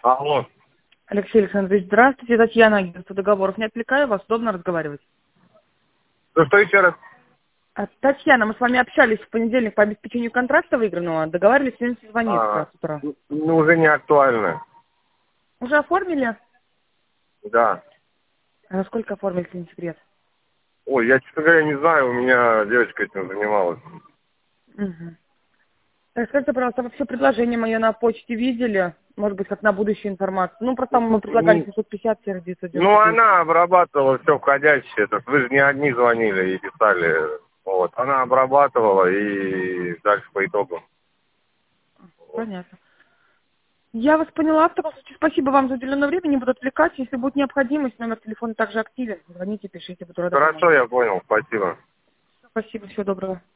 Алло. Алексей Александрович, здравствуйте. Татьяна, агентство договоров. Не отвлекаю вас, удобно разговаривать? Что еще раз? Татьяна, мы с вами общались в понедельник по обеспечению контракта выигранного. Договаривались сегодня созвониться с утра. Ну, уже не актуально. Уже оформили? Да. А сколько оформили, если не секрет? Ой, я, честно говоря, не знаю, у меня девочка этим занималась. Угу. Так, скажите, пожалуйста, вы все предложение мое на почте видели? Может быть, как на будущую информацию? Ну, просто мы предлагали 750-999. Ну, она обрабатывала все входящее. То есть вы же не одни звонили и писали. Вот. Она обрабатывала и дальше по итогу. Вот. Понятно. Я вас поняла. В таком случае, спасибо вам за уделенное время. Не буду отвлекать. Если будет необходимость, номер телефона также активен. Звоните, пишите, буду рада помочь. Хорошо, я понял. Спасибо. Спасибо, всего доброго.